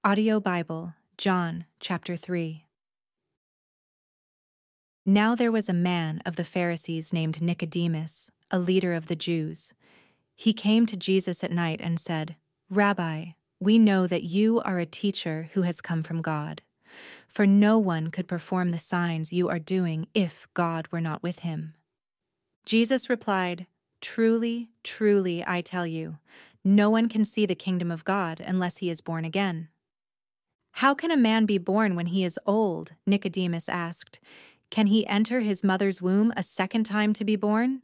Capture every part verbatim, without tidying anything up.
Audio Bible, John chapter three. Now there was a man of the Pharisees named Nicodemus, a leader of the Jews. He came to Jesus at night and said, "Rabbi, we know that you are a teacher who has come from God. For no one could perform the signs you are doing if God were not with him." Jesus replied, "Truly, truly, I tell you, no one can see the kingdom of God unless he is born again." "How can a man be born when he is old?" Nicodemus asked. "Can he enter his mother's womb a second time to be born?"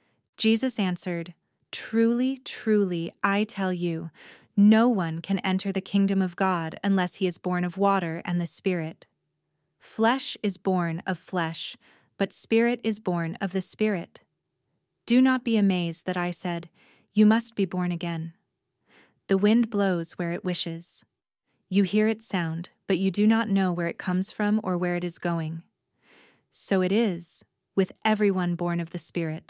Jesus answered, "Truly, truly, I tell you, no one can enter the kingdom of God unless he is born of water and the Spirit. Flesh is born of flesh, but Spirit is born of the Spirit. Do not be amazed that I said, 'You must be born again.' The wind blows where it wishes. You hear its sound, but you do not know where it comes from or where it is going. So it is with everyone born of the Spirit."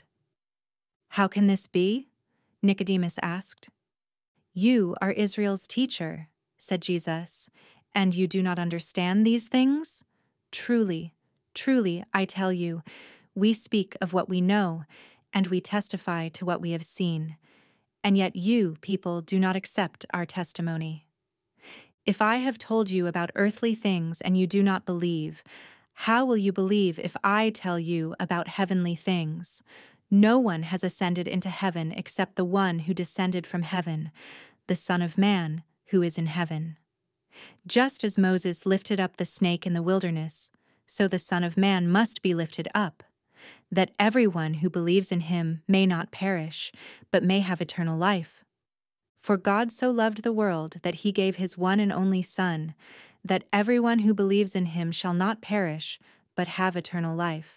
"How can this be?" Nicodemus asked. "You are Israel's teacher," said Jesus, "and you do not understand these things? Truly, truly, I tell you, we speak of what we know, and we testify to what we have seen, and yet you, people, do not accept our testimony. If I have told you about earthly things and you do not believe, how will you believe if I tell you about heavenly things? No one has ascended into heaven except the one who descended from heaven, the Son of Man who is in heaven. Just as Moses lifted up the snake in the wilderness, so the Son of Man must be lifted up, that everyone who believes in him may not perish, but may have eternal life. For God so loved the world that he gave his one and only Son, that everyone who believes in him shall not perish, but have eternal life.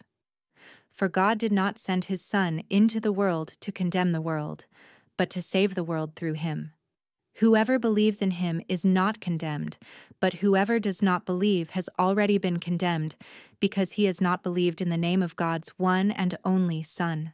For God did not send his Son into the world to condemn the world, but to save the world through him. Whoever believes in him is not condemned, but whoever does not believe has already been condemned, because he has not believed in the name of God's one and only Son.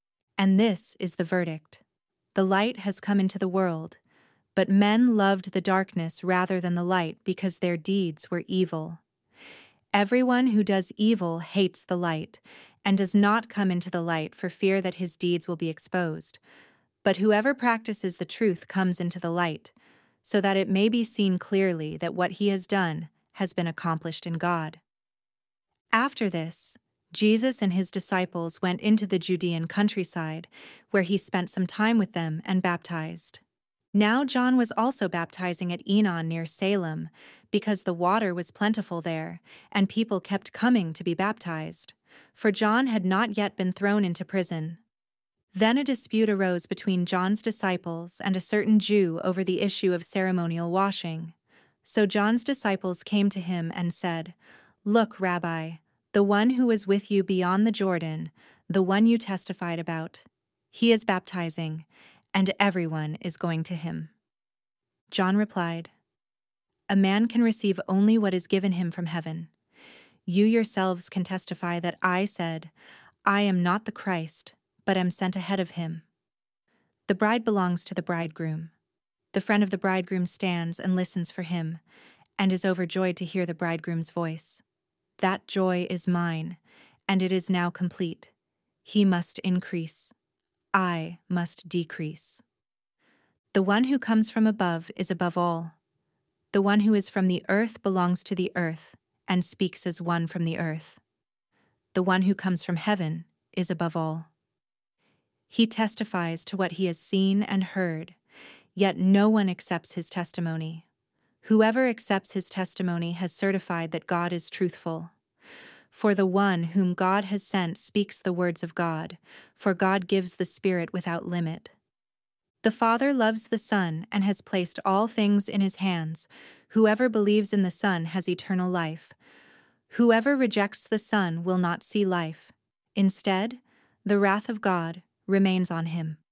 And this is the verdict. The light has come into the world, but men loved the darkness rather than the light because their deeds were evil. Everyone who does evil hates the light, and does not come into the light for fear that his deeds will be exposed. But whoever practices the truth comes into the light, so that it may be seen clearly that what he has done has been accomplished in God. After this, Jesus and his disciples went into the Judean countryside, where he spent some time with them and baptized. Now John was also baptizing at Enon near Salem, because the water was plentiful there, and people kept coming to be baptized, for John had not yet been thrown into prison. Then a dispute arose between John's disciples and a certain Jew over the issue of ceremonial washing. So John's disciples came to him and said, "Look, Rabbi, the one who was with you beyond the Jordan, the one you testified about, he is baptizing, and everyone is going to him." John replied, "A man can receive only what is given him from heaven. You yourselves can testify that I said, 'I am not the Christ, but am sent ahead of him.' The bride belongs to the bridegroom. The friend of the bridegroom stands and listens for him, and is overjoyed to hear the bridegroom's voice. That joy is mine, and it is now complete. He must increase. I must decrease. The one who comes from above is above all. The one who is from the earth belongs to the earth, and speaks as one from the earth. The one who comes from heaven is above all. He testifies to what he has seen and heard, yet no one accepts his testimony. Whoever accepts his testimony has certified that God is truthful. For the one whom God has sent speaks the words of God, for God gives the Spirit without limit. The Father loves the Son and has placed all things in his hands. Whoever believes in the Son has eternal life. Whoever rejects the Son will not see life. Instead, the wrath of God remains on him.